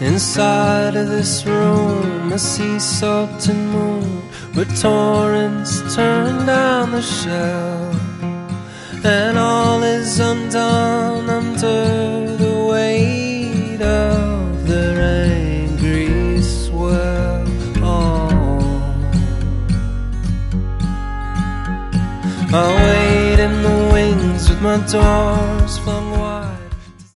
Inside of this room I see salt and moon, where torrents turn down the shell, and all is undone under the weight of their angry swell. I wait in the wings with my doors flung wide.